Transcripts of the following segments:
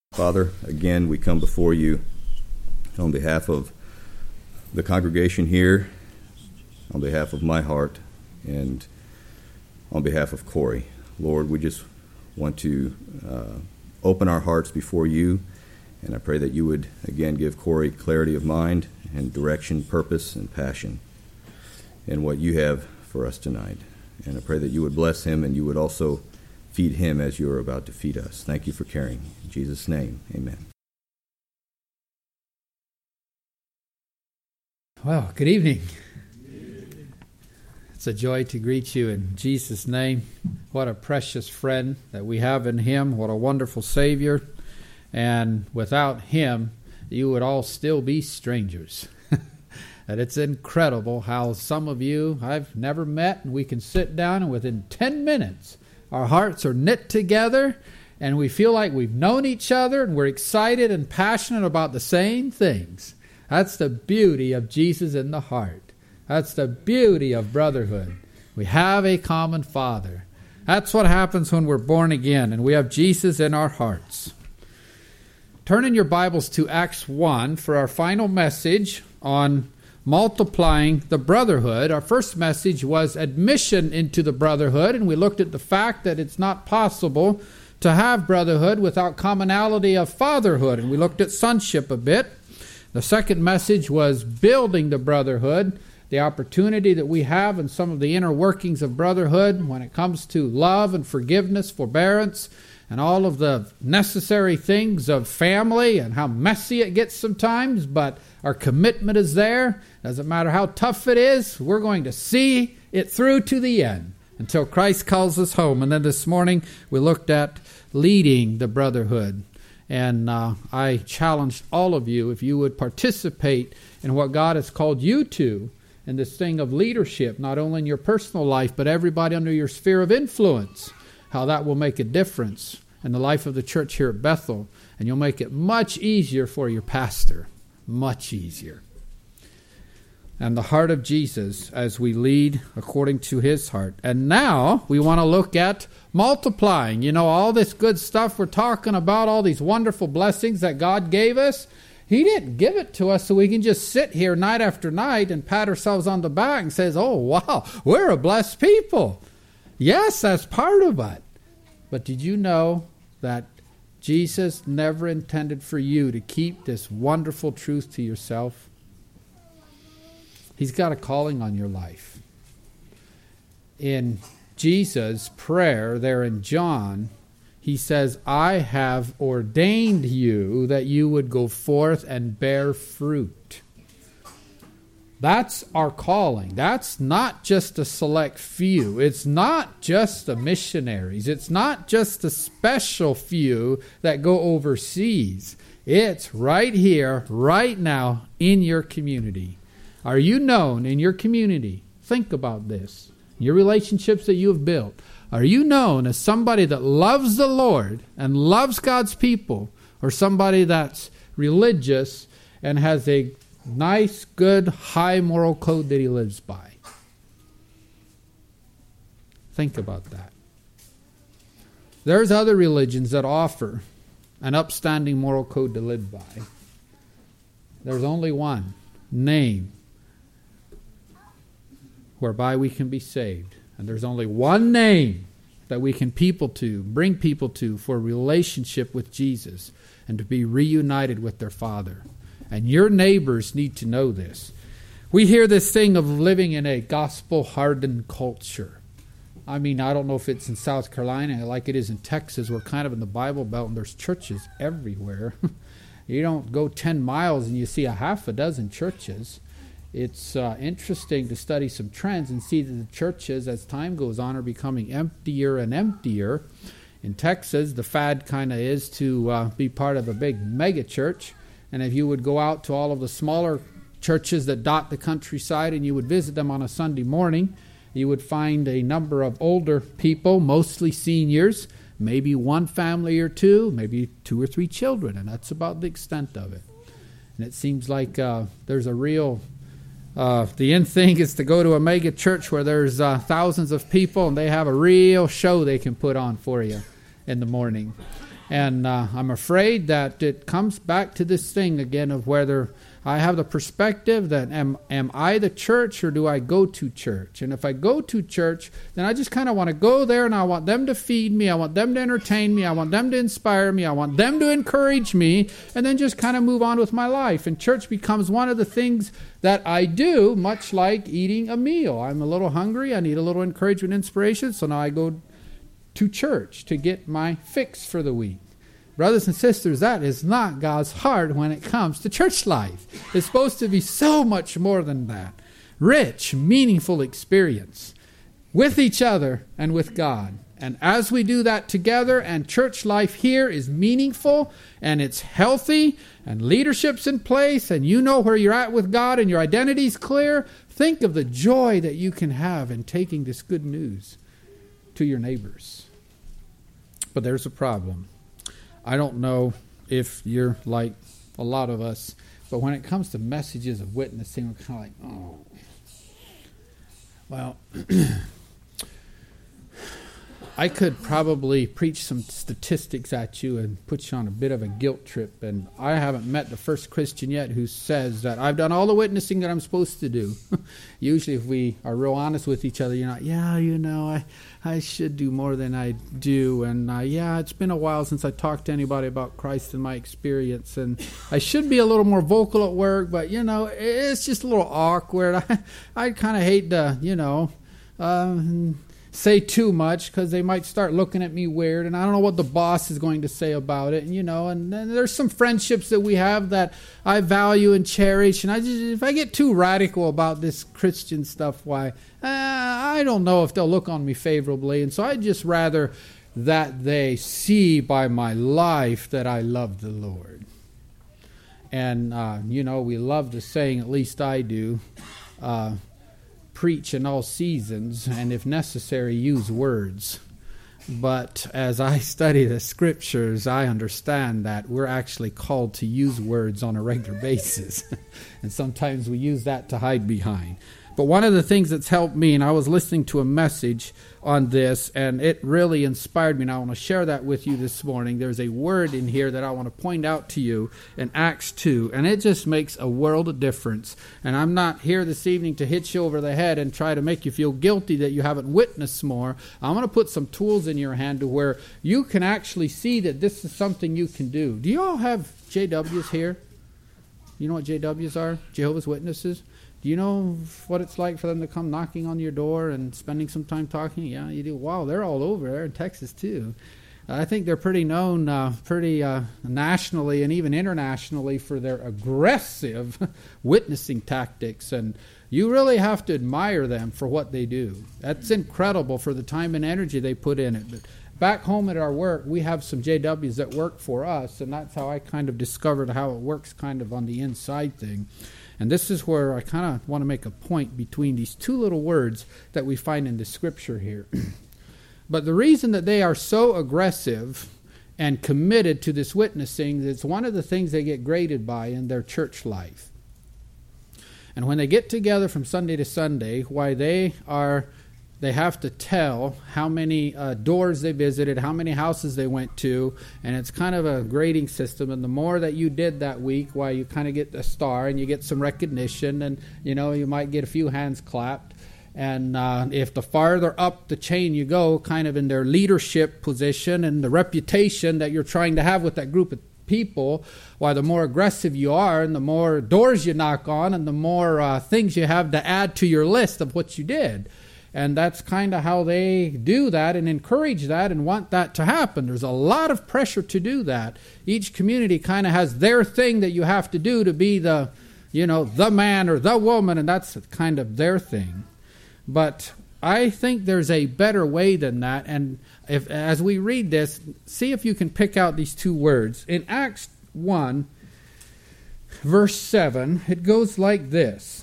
Father, again, we come before you on behalf of the congregation here, on behalf of my heart, and on behalf of Corey. Lord, we just want to open our hearts before you, and I pray that you would, again, give Corey clarity of mind and direction, purpose, and passion in what you have for us tonight. And I pray that you would bless him and you would also feed him as you are about to feed us. Thank you for caring. In Jesus' name, amen. Well, good evening. It's a joy to greet you in Jesus' name. What a precious friend that we have in him. What a wonderful Savior. And without him, you would all still be strangers. And it's incredible how some of you I've never met, and we can sit down and within 10 minutes, our hearts are knit together, and we feel like we've known each other, and we're excited and passionate about the same things. That's the beauty of Jesus in the heart. That's the beauty of brotherhood. We have a common Father. That's what happens when we're born again, and we have Jesus in our hearts. Turn in your Bibles to Acts 1 for our final message on multiplying the brotherhood. Our first message was admission into the brotherhood, and we looked at the fact that it's not possible to have brotherhood without commonality of fatherhood, and we looked at sonship a bit. The second message was building the brotherhood, the opportunity that we have and some of the inner workings of brotherhood when it comes to love and forgiveness, forbearance, and all of the necessary things of family and how messy it gets sometimes, but our commitment is there. Doesn't matter how tough it is, we're going to see it through to the end until Christ calls us home. And then this morning we looked at leading the brotherhood. And I challenged all of you, if you would participate in what God has called you to, in this thing of leadership, not only in your personal life, but everybody under your sphere of influence, how that will make a difference in the life of the church here at Bethel. And you'll make it much easier for your pastor. Much easier. And the heart of Jesus as we lead according to his heart. And now we want to look at multiplying. You know, all this good stuff we're talking about, all these wonderful blessings that God gave us. He didn't give it to us so we can just sit here night after night and pat ourselves on the back and says, oh, wow, we're a blessed people. Yes, that's part of it. But did you know that Jesus never intended for you to keep this wonderful truth to yourself? He's got a calling on your life. In Jesus' prayer there in John, he says, I have ordained you that you would go forth and bear fruit. That's our calling. That's not just a select few. It's not just the missionaries. It's not just the special few that go overseas. It's right here, right now, in your community. Are you known in your community? Think about this. Your relationships that you have built. Are you known as somebody that loves the Lord and loves God's people, or somebody that's religious and has a nice, good, high moral code that he lives by? Think about that. There's other religions that offer an upstanding moral code to live by. There's only one name whereby we can be saved. And there's only one name that we can bring people to for relationship with Jesus and to be reunited with their Father. And your neighbors need to know this. We hear this thing of living in a gospel-hardened culture. I mean, I don't know if it's in South Carolina like it is in Texas. We're kind of in the Bible Belt and there's churches everywhere. You don't go 10 miles and you see a half a dozen churches. It's interesting to study some trends and see that the churches, as time goes on, are becoming emptier and emptier. In Texas, the fad kind of is to be part of a big mega church. And if you would go out to all of the smaller churches that dot the countryside and you would visit them on a Sunday morning, you would find a number of older people, mostly seniors, maybe one family or two, maybe 2 or 3 children, and that's about the extent of it. And it seems like there's a real... the end thing is to go to a mega church where there's thousands of people and they have a real show they can put on for you in the morning. And I'm afraid that it comes back to this thing again of whether I have the perspective that am I the church or do I go to church? And if I go to church, then I just kind of want to go there and I want them to feed me. I want them to entertain me. I want them to inspire me. I want them to encourage me, and then just kind of move on with my life. And church becomes one of the things that I do, much like eating a meal. I'm a little hungry. I need a little encouragement, inspiration. So now I go to church to get my fix for the week. Brothers and sisters, that is not God's heart when it comes to church life. It's supposed to be so much more than that. Rich, meaningful experience with each other and with God. And as we do that together, and church life here is meaningful and it's healthy and leadership's in place and you know where you're at with God and your identity's clear, think of the joy that you can have in taking this good news to your neighbors. But there's a problem. I don't know if you're like a lot of us, but when it comes to messages of witnessing, we're kind of like, oh, well, I could probably preach some statistics at you and put you on a bit of a guilt trip. And I haven't met the first Christian yet who says that I've done all the witnessing that I'm supposed to do. Usually if we are real honest with each other, you're not, I should do more than I do. And it's been a while since I talked to anybody about Christ and my experience. And I should be a little more vocal at work, but, it's just a little awkward. I kind of hate to, say too much because they might start looking at me weird, and I don't know what the boss is going to say about it. And then there's some friendships that we have that I value and cherish, and if I get too radical about this Christian stuff, I don't know if they'll look on me favorably. And so I just rather that they see by my life that I love the Lord. And we love the saying, at least I do, preach in all seasons, and if necessary, use words. But as I study the scriptures, I understand that we're actually called to use words on a regular basis. And sometimes we use that to hide behind. But one of the things that's helped me, and I was listening to a message on this, and it really inspired me, and I want to share that with you this morning. There's a word in here that I want to point out to you in Acts 2, and it just makes a world of difference. And I'm not here this evening to hit you over the head and try to make you feel guilty that you haven't witnessed more. I'm going to put some tools in your hand to where you can actually see that this is something you can do. Do you all have JWs here? You know what JWs are? Jehovah's Witnesses? Do you know what it's like for them to come knocking on your door and spending some time talking? Yeah, you do. Wow, they're all over. They're in Texas, too. I think they're pretty known nationally and even internationally for their aggressive witnessing tactics. And you really have to admire them for what they do. That's incredible for the time and energy they put in it. But back home at our work, we have some JWs that work for us, and that's how I kind of discovered how it works kind of on the inside thing. And this is where I kind of want to make a point between these two little words that we find in the scripture here. But the reason that they are so aggressive and committed to this witnessing is one of the things they get graded by in their church life. And when they get together from Sunday to Sunday, they have to tell how many doors they visited, how many houses they went to, and it's kind of a grading system. And the more that you did that week, you kind of get a star and you get some recognition, and you might get a few hands clapped. And if the farther up the chain you go, kind of in their leadership position and the reputation that you're trying to have with that group of people, the more aggressive you are and the more doors you knock on and the more things you have to add to your list of what you did. And that's kind of how they do that and encourage that and want that to happen. There's a lot of pressure to do that. Each community kind of has their thing that you have to do to be the man or the woman, and that's kind of their thing. But I think there's a better way than that. And as we read this, see if you can pick out these two words. In Acts 1, verse 7, it goes like this.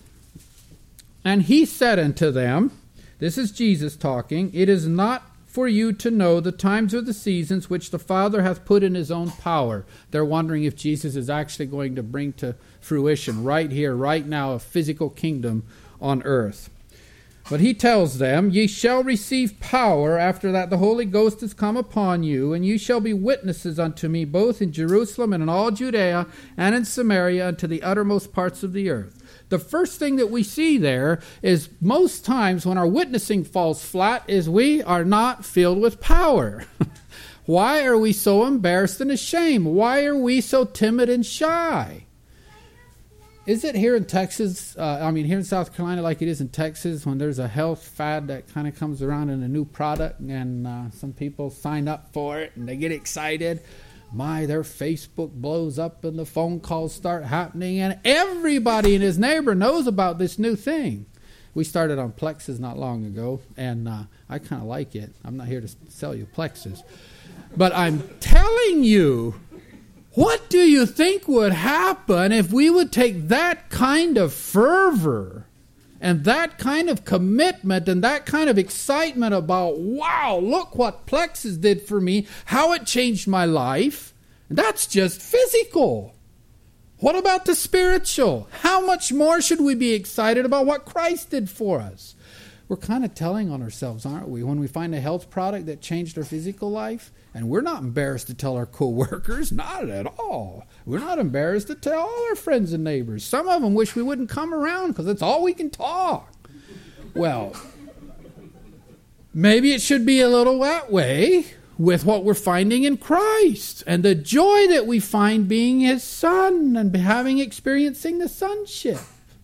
And he said unto them, this is Jesus talking, it is not for you to know the times or the seasons which the Father hath put in his own power. They're wondering if Jesus is actually going to bring to fruition right here, right now, a physical kingdom on earth. But he tells them, ye shall receive power after that the Holy Ghost is come upon you, and ye shall be witnesses unto me both in Jerusalem and in all Judea and in Samaria and to the uttermost parts of the earth. The first thing that we see there is most times when our witnessing falls flat is we are not filled with power. Why are we so embarrassed and ashamed? Why are we so timid and shy? Is it here in Texas, here in South Carolina like it is in Texas when there's a health fad that kind of comes around in a new product and some people sign up for it and they get excited? Their Facebook blows up and the phone calls start happening and everybody and his neighbor knows about this new thing. We started on Plexus not long ago and I kind of like it. I'm not here to sell you Plexus. But I'm telling you, what do you think would happen if we would take that kind of fervor and that kind of commitment and that kind of excitement about, wow, look what Plexus did for me, how it changed my life? That's just physical. What about the spiritual? How much more should we be excited about what Christ did for us? We're kind of telling on ourselves, aren't we? When we find a health product that changed our physical life, and we're not embarrassed to tell our co-workers, not at all. We're not embarrassed to tell all our friends and neighbors. Some of them wish we wouldn't come around because it's all we can talk. Well, maybe it should be a little that way with what we're finding in Christ and the joy that we find being His Son and experiencing the sonship.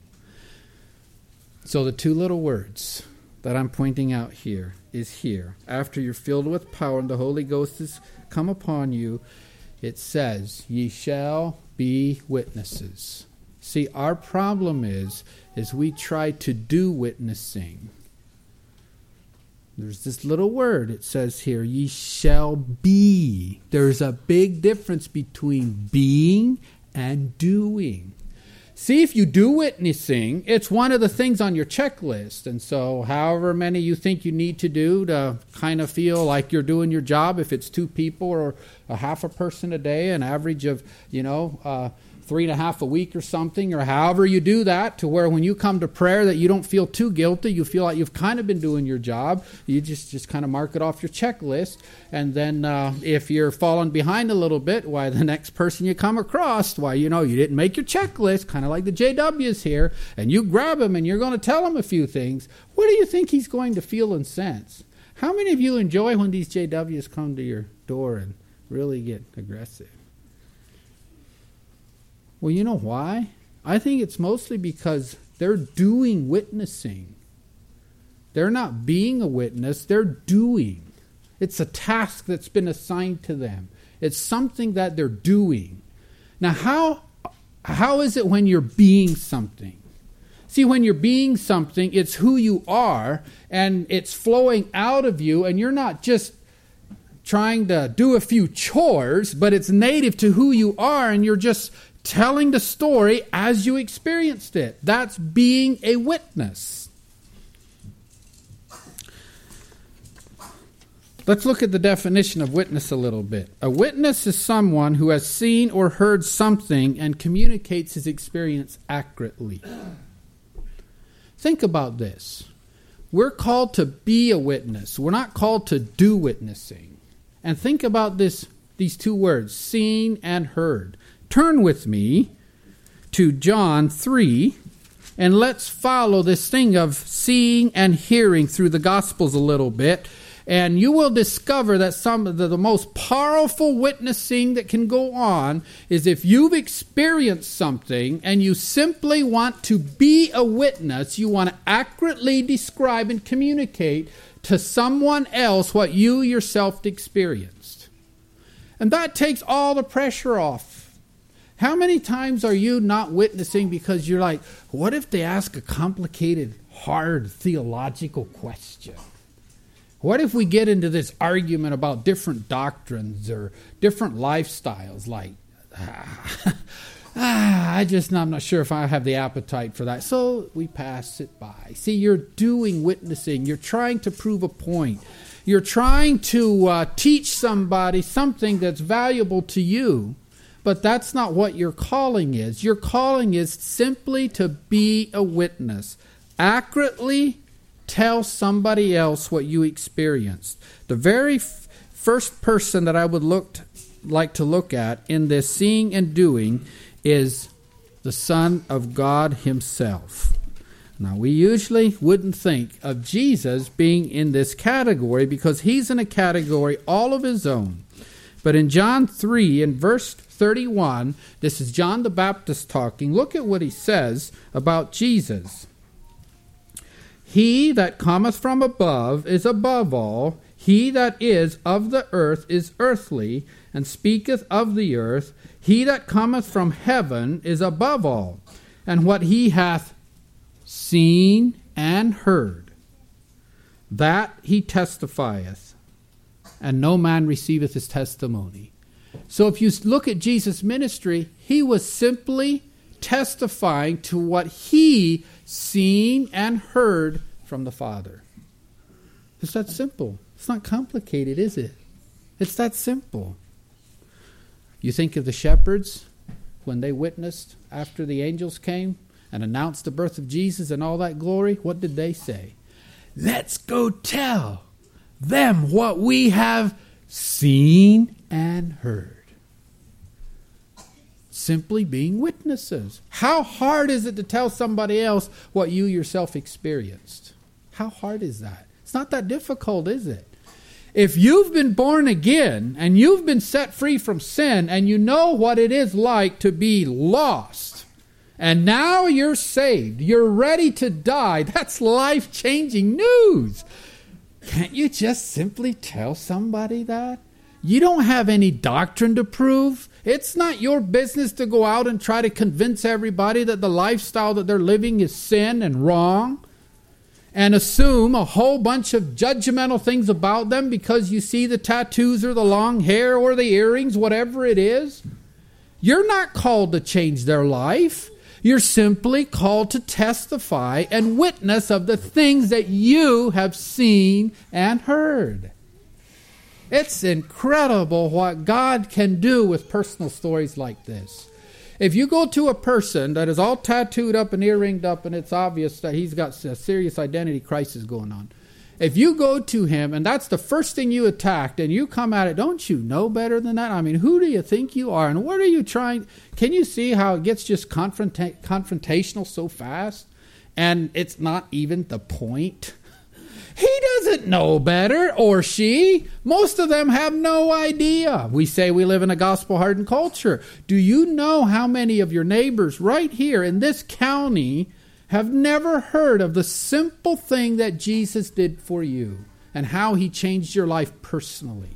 So the two little words that I'm pointing out here is here. After you're filled with power and the Holy Ghost has come upon you, it says, ye shall be witnesses. See, our problem is we try to do witnessing. There's this little word, it says here, ye shall be. There's a big difference between being and doing. See, if you do witnessing, it's one of the things on your checklist. And so however many you think you need to do to kind of feel like you're doing your job, if it's 2 people or a half a person a day, an average of, 3.5 a week or something, or however you do that to where when you come to prayer that you don't feel too guilty, you feel like you've kind of been doing your job. You just kind of mark it off your checklist. And then if you're falling behind a little bit, why the next person you come across, you didn't make your checklist, kind of like the JWs here, and you grab him and you're going to tell him a few things. What do you think he's going to feel and sense? How many of you enjoy when these JWs come to your door and really get aggressive? Well, you know why? I think it's mostly because they're doing witnessing. They're not being a witness, they're doing. It's a task that's been assigned to them. It's something that they're doing. Now, how is it when you're being something? See, when you're being something, it's who you are, and it's flowing out of you, and you're not just trying to do a few chores, but it's native to who you are, and you're just telling the story as you experienced it. That's being a witness. Let's look at the definition of witness a little bit. A witness is someone who has seen or heard something and communicates his experience accurately. Think about this. We're called to be a witness. We're not called to do witnessing. And think about these 2 words, seen and heard. Turn with me to John 3, and let's follow this thing of seeing and hearing through the Gospels a little bit. And you will discover that some of the most powerful witnessing that can go on is if you've experienced something and you simply want to be a witness, you want to accurately describe and communicate to someone else what you yourself experienced. And that takes all the pressure off. How many times are you not witnessing because you're like, what if they ask a complicated, hard theological question? What if we get into this argument about different doctrines or different lifestyles? Like, I'm not sure if I have the appetite for that. So we pass it by. See, you're doing witnessing. You're trying to prove a point. You're trying to teach somebody something that's valuable to you. But that's not what your calling is. Your calling is simply to be a witness. Accurately tell somebody else what you experienced. The very first person that I would like to look at in this seeing and doing is the Son of God himself. Now, we usually wouldn't think of Jesus being in this category because he's in a category all of his own. But in John 3, in verse 31, this is John the Baptist talking. Look at what he says about Jesus. He that cometh from above is above all. He that is of the earth is earthly, and speaketh of the earth. He that cometh from heaven is above all. And what he hath seen and heard, that he testifieth, and no man receiveth his testimony. So if you look at Jesus' ministry, he was simply testifying to what he seen and heard from the Father. It's that simple. It's not complicated, is it? It's that simple. You think of the shepherds when they witnessed after the angels came and announced the birth of Jesus and all that glory. What did they say? Let's go tell them what we have seen and heard. Simply being witnesses. How hard is it to tell somebody else what you yourself experienced? How hard is that? It's not that difficult, is it? If you've been born again and you've been set free from sin and you know what it is like to be lost, and now you're saved, you're ready to die, that's life-changing news. Can't you just simply tell somebody that? You don't have any doctrine to prove. It's not your business to go out and try to convince everybody that the lifestyle that they're living is sin and wrong, and assume a whole bunch of judgmental things about them because you see the tattoos or the long hair or the earrings, whatever it is. You're not called to change their life. You're simply called to testify and witness of the things that you have seen and heard. It's incredible what God can do with personal stories like this. If you go to a person that is all tattooed up and earringed up and it's obvious that he's got a serious identity crisis going on, if you go to him and that's the first thing you attacked and you come at it, don't you know better than that? I mean, who do you think you are? And what are you trying? Can you see how it gets just confrontational so fast? And it's not even the point. He doesn't know better, or she. Most of them have no idea. We say we live in a gospel-hardened culture. Do you know how many of your neighbors right here in this county have never heard of the simple thing that Jesus did for you and how he changed your life personally?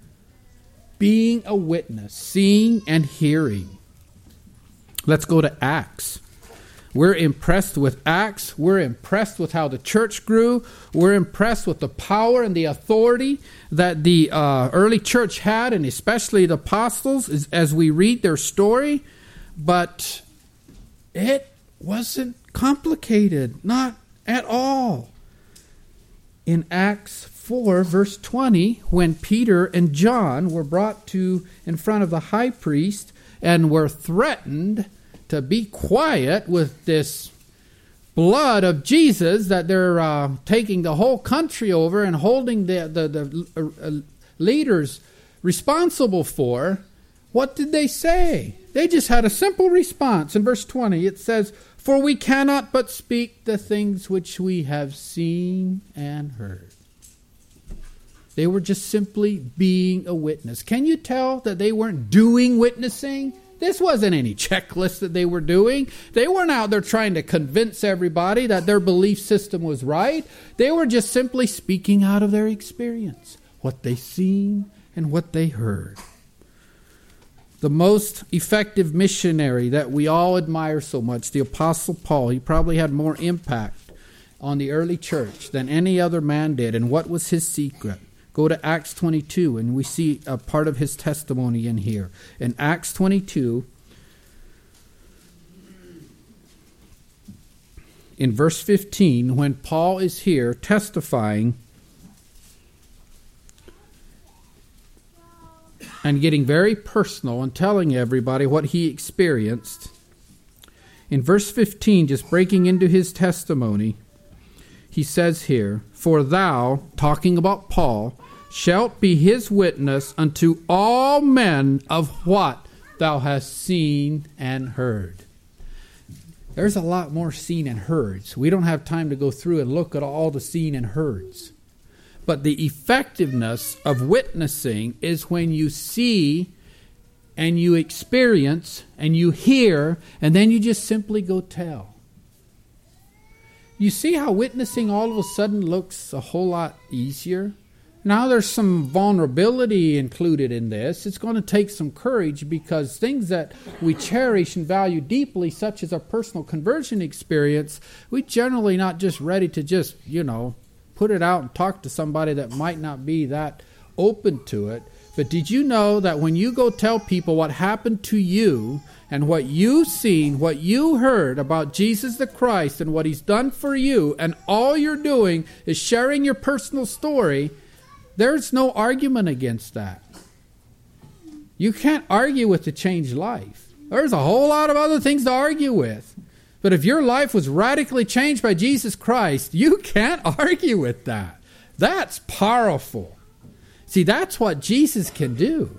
Being a witness, seeing and hearing. Let's go to Acts. We're impressed with Acts. We're impressed with how the church grew. We're impressed with the power and the authority that the early church had, and especially the apostles, as we read their story. But it wasn't complicated, not at all. In Acts 4, verse 20, when Peter and John were brought in front of the high priest and were threatened to be quiet with this blood of Jesus that they're taking the whole country over and holding the leaders responsible for, what did they say? They just had a simple response. In verse 20, it says, "For we cannot but speak the things which we have seen and heard." They were just simply being a witness. Can you tell that they weren't doing witnessing? This wasn't any checklist that they were doing. They weren't out there trying to convince everybody that their belief system was right. They were just simply speaking out of their experience, what they seen and what they heard. The most effective missionary that we all admire so much, the Apostle Paul, he probably had more impact on the early church than any other man did. And what was his secret? Go to Acts 22, and we see a part of his testimony in here. In Acts 22, in verse 15, when Paul is here testifying and getting very personal and telling everybody what he experienced, in verse 15, just breaking into his testimony, he says here, "For thou," talking about Paul, "shalt be his witness unto all men of what thou hast seen and heard." There's a lot more seen and heards. We don't have time to go through and look at all the seen and heards. But the effectiveness of witnessing is when you see and you experience and you hear, and then you just simply go tell. You see how witnessing all of a sudden looks a whole lot easier? Now there's some vulnerability included in this. It's going to take some courage, because things that we cherish and value deeply, such as our personal conversion experience, we generally not just ready to just, put it out and talk to somebody that might not be that open to it. But did you know that when you go tell people what happened to you and what you've seen, what you heard about Jesus the Christ and what he's done for you, and all you're doing is sharing your personal story, there's no argument against that. You can't argue with the changed life. There's a whole lot of other things to argue with. But if your life was radically changed by Jesus Christ, you can't argue with that. That's powerful. See, that's what Jesus can do.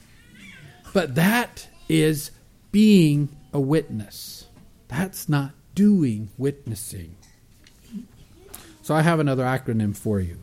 But that is being a witness. That's not doing witnessing. So I have another acronym for you.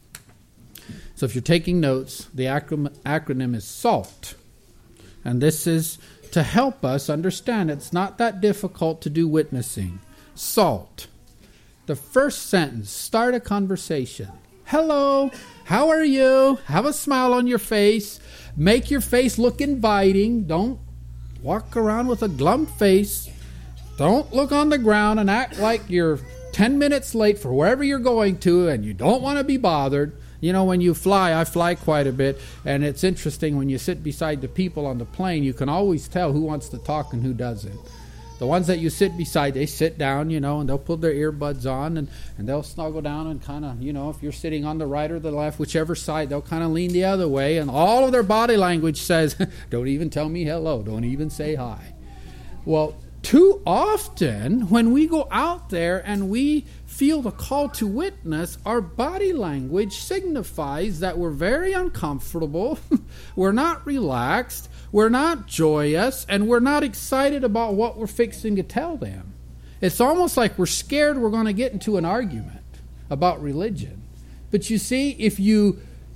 So if you're taking notes, the acronym is SALT. And this is to help us understand it's not that difficult to do witnessing. SALT. The first sentence, start a conversation. Hello, how are you? Have a smile on your face. Make your face look inviting. Don't walk around with a glum face. Don't look on the ground and act like you're 10 minutes late for wherever you're going to and you don't want to be bothered. When you fly, I fly quite a bit, and it's interesting when you sit beside the people on the plane, you can always tell who wants to talk and who doesn't. The ones that you sit beside, they sit down, and they'll put their earbuds on, and they'll snuggle down and kind of, if you're sitting on the right or the left, whichever side, they'll kind of lean the other way, and all of their body language says, don't even tell me hello, don't even say hi. Well, too often, when we go out there and we feel the call to witness, our body language signifies that we're very uncomfortable, we're not relaxed, we're not joyous, and we're not excited about what we're fixing to tell them. It's almost like we're scared we're going to get into an argument about religion. But you see, if you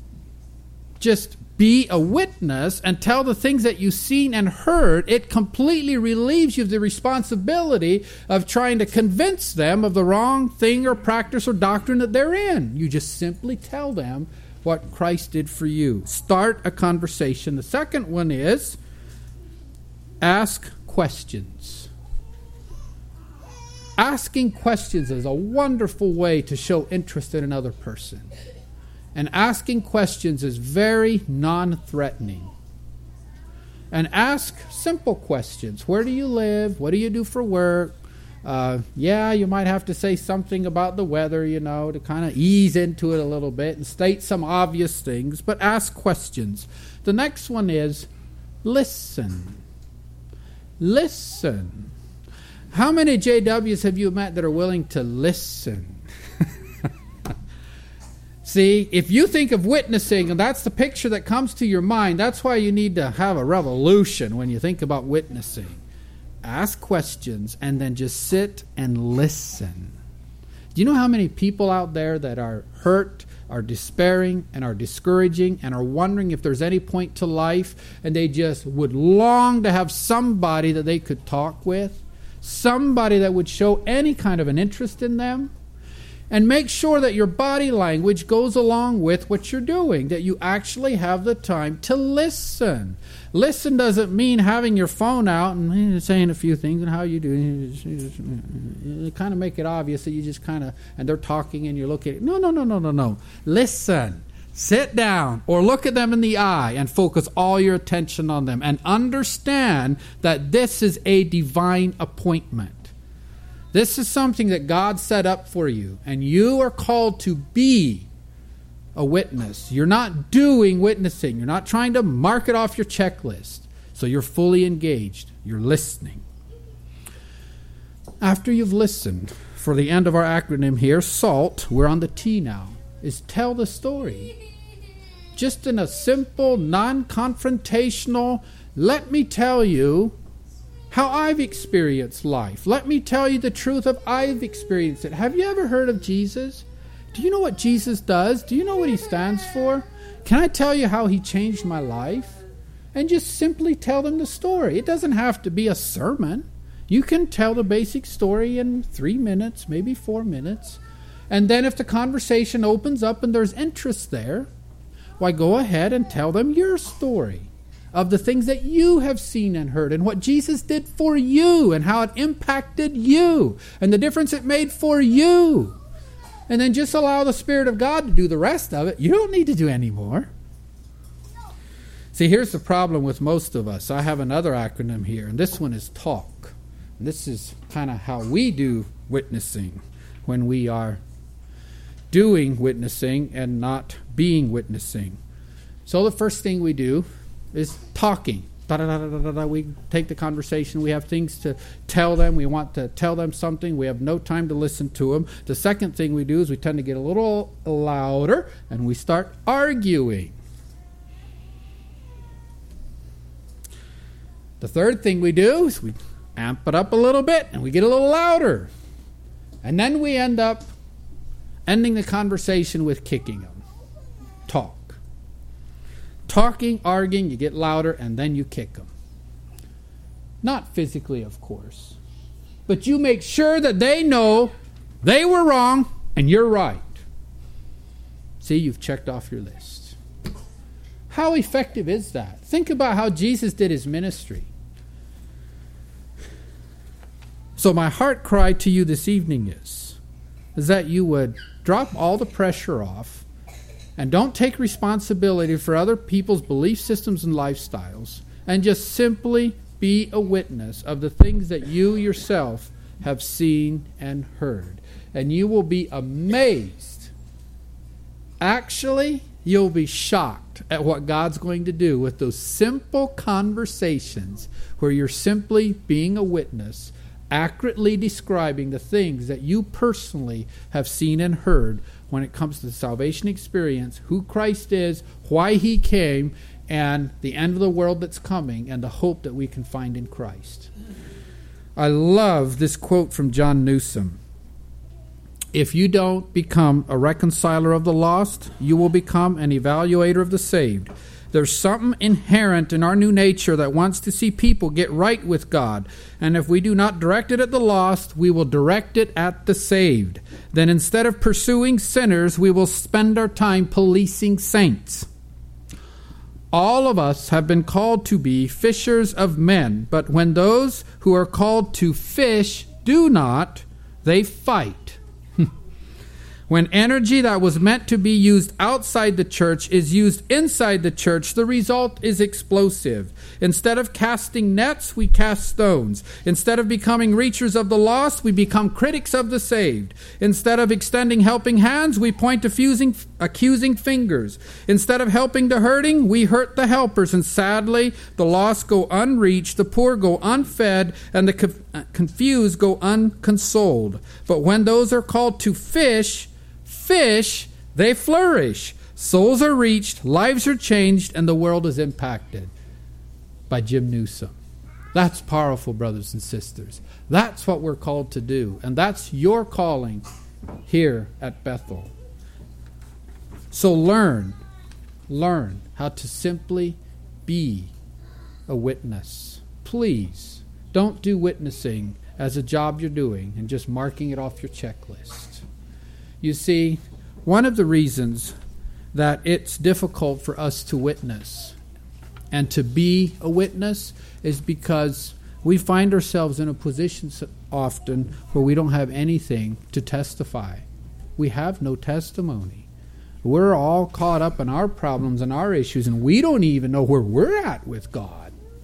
just be a witness and tell the things that you've seen and heard, it completely relieves you of the responsibility of trying to convince them of the wrong thing or practice or doctrine that they're in. You just simply tell them what Christ did for you. Start a conversation. The second one is ask questions. Asking questions is a wonderful way to show interest in another person. And asking questions is very non-threatening. And ask simple questions. Where do you live? What do you do for work? You might have to say something about the weather, to kind of ease into it a little bit and state some obvious things. But ask questions. The next one is listen. Listen. How many JWs have you met that are willing to listen? See, if you think of witnessing, and that's the picture that comes to your mind, that's why you need to have a revolution when you think about witnessing. Ask questions and then just sit and listen. Do you know how many people out there that are hurt, are despairing, and are discouraging, and are wondering if there's any point to life, and they just would long to have somebody that they could talk with, somebody that would show any kind of an interest in them? And make sure that your body language goes along with what you're doing, that you actually have the time to listen. Listen doesn't mean having your phone out and saying a few things and how you do. You kind of make it obvious that you just kind of, and they're talking and you're looking. No. Listen. Sit down or look at them in the eye and focus all your attention on them and understand that this is a divine appointment. This is something that God set up for you, and you are called to be a witness. You're not doing witnessing. You're not trying to mark it off your checklist. So you're fully engaged. You're listening. After you've listened, for the end of our acronym here, SALT, we're on the T now, is tell the story. Just in a simple, non-confrontational, let me tell you how I've experienced life. Let me tell you the truth of I've experienced it. Have you ever heard of Jesus? Do you know what Jesus does? Do you know what he stands for? Can I tell you how he changed my life? And just simply tell them the story. It doesn't have to be a sermon. You can tell the basic story in 3 minutes, maybe 4 minutes. And then if the conversation opens up and there's interest there, why, go ahead and tell them your story of the things that you have seen and heard and what Jesus did for you and how it impacted you and the difference it made for you. And then just allow the Spirit of God to do the rest of it. You don't need to do any more. See, here's the problem with most of us. I have another acronym here, and this one is TALK. And this is kind of how we do witnessing when we are doing witnessing and not being witnessing. So the first thing we do is talking. We take the conversation. We have things to tell them. We want to tell them something. We have no time to listen to them. The second thing we do is we tend to get a little louder and we start arguing. The third thing we do is we amp it up a little bit and we get a little louder. And then we end up ending the conversation with kicking them. Talk. Talking, arguing, you get louder, and then you kick them. Not physically, of course. But you make sure that they know they were wrong and you're right. See, you've checked off your list. How effective is that? Think about how Jesus did his ministry. So my heart cry to you this evening is that you would drop all the pressure off and don't take responsibility for other people's belief systems and lifestyles, and just simply be a witness of the things that you yourself have seen and heard. And you will be amazed. Actually, you'll be shocked at what God's going to do with those simple conversations where you're simply being a witness, accurately describing the things that you personally have seen and heard when it comes to the salvation experience, who Christ is, why he came, and the end of the world that's coming, and the hope that we can find in Christ. I love this quote from John Newsom. If you don't become a reconciler of the lost, you will become an evaluator of the saved. There's something inherent in our new nature that wants to see people get right with God. And if we do not direct it at the lost, we will direct it at the saved. Then instead of pursuing sinners, we will spend our time policing saints. All of us have been called to be fishers of men, but when those who are called to fish do not, they fight. When energy that was meant to be used outside the church is used inside the church, the result is explosive. Instead of casting nets, we cast stones. Instead of becoming reachers of the lost, we become critics of the saved. Instead of extending helping hands, we point accusing fingers. Instead of helping the hurting, we hurt the helpers. And sadly, the lost go unreached, the poor go unfed, and the confused go unconsoled. But when those are called to fish, they flourish. Souls are reached, lives are changed, and the world is impacted. By Jim Newsom. That's powerful, brothers and sisters. That's what we're called to do. And that's your calling here at Bethel. So learn how to simply be a witness. Please, don't do witnessing as a job you're doing and just marking it off your checklist. You see, one of the reasons that it's difficult for us to witness and to be a witness is because we find ourselves in a position often where we don't have anything to testify. We have no testimony. We're all caught up in our problems and our issues, and we don't even know where we're at with God.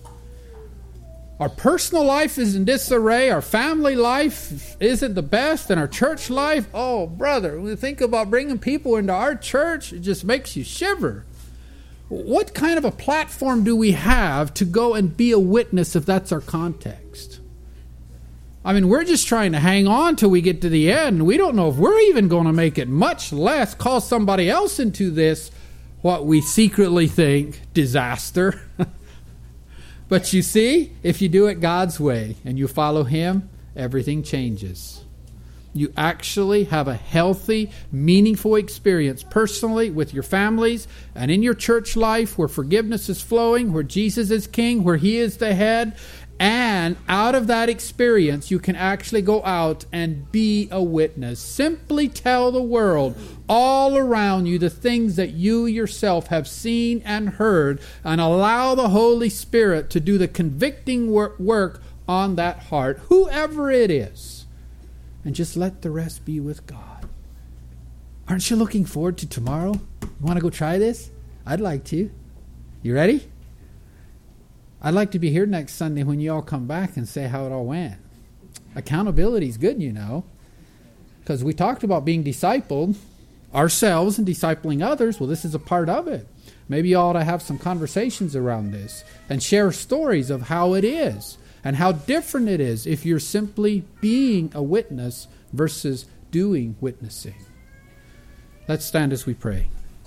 Our personal life is in disarray. Our family life isn't the best. And our church life, oh, brother, when you think about bringing people into our church, it just makes you shiver. What kind of a platform do we have to go and be a witness if that's our context? I mean, we're just trying to hang on till we get to the end. We don't know if we're even going to make it, much less call somebody else into this, what we secretly think, disaster. But you see, if you do it God's way and you follow Him, everything changes. You actually have a healthy, meaningful experience personally with your families and in your church life where forgiveness is flowing, where Jesus is King, where He is the head. And out of that experience, you can actually go out and be a witness. Simply tell the world all around you the things that you yourself have seen and heard, and allow the Holy Spirit to do the convicting work on that heart, whoever it is. And just let the rest be with God. Aren't you looking forward to tomorrow? You want to go try this? I'd like to. You ready? I'd like to be here next Sunday when you all come back and say how it all went. Accountability is good, you know, because we talked about being discipled ourselves and discipling others. Well, this is a part of it. Maybe you ought to have some conversations around this and share stories of how it is and how different it is if you're simply being a witness versus doing witnessing. Let's stand as we pray.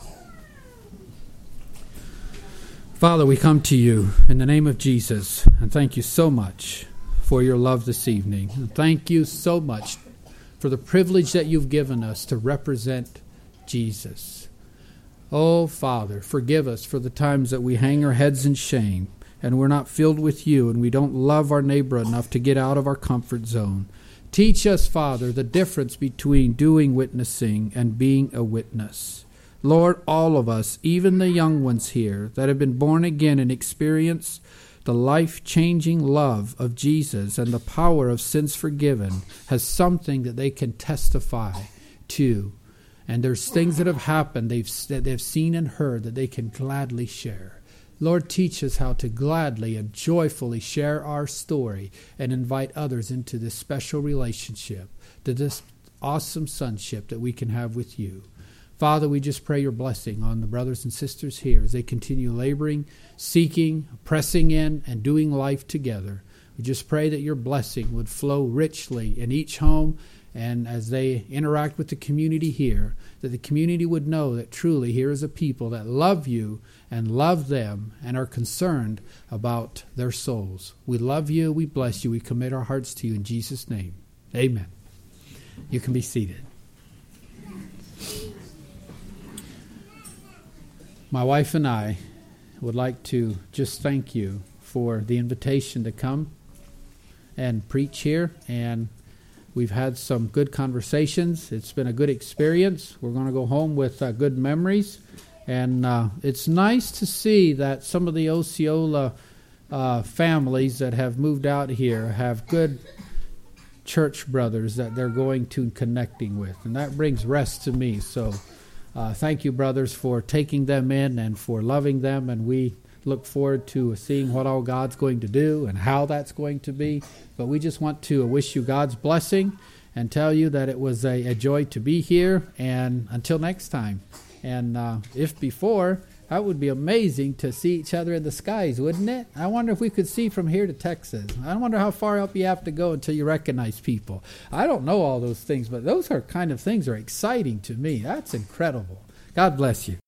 Father, we come to you in the name of Jesus, and thank you so much for your love this evening. And thank you so much for the privilege that you've given us to represent Jesus. Oh, Father, forgive us for the times that we hang our heads in shame and we're not filled with you and we don't love our neighbor enough to get out of our comfort zone. Teach us, Father, the difference between doing witnessing and being a witness. Lord, all of us, even the young ones here that have been born again and experience the life-changing love of Jesus and the power of sins forgiven, has something that they can testify to. And there's things that have happened that they've seen and heard that they can gladly share. Lord, teach us how to gladly and joyfully share our story and invite others into this special relationship, to this awesome sonship that we can have with you. Father, we just pray your blessing on the brothers and sisters here as they continue laboring, seeking, pressing in, and doing life together. We just pray that your blessing would flow richly in each home, and as they interact with the community here, that the community would know that truly here is a people that love you and love them and are concerned about their souls. We love you, we bless you, we commit our hearts to you in Jesus' name. Amen. You can be seated. My wife and I would like to just thank you for the invitation to come and preach here, and we've had some good conversations. It's been a good experience. We're going to go home with good memories, and it's nice to see that some of the Osceola families that have moved out here have good church brothers that they're going to connecting with, and that brings rest to me. So thank you, brothers, for taking them in and for loving them, and we look forward to seeing what all God's going to do and how that's going to be. But we just want to wish you God's blessing and tell you that it was a joy to be here, and until next time. And if before, that would be amazing to see each other in the skies, wouldn't it? I wonder if we could see from here to Texas. I wonder how far up you have to go until you recognize people. I don't know all those things, but those are kind of things that are exciting to me. That's incredible. God bless you.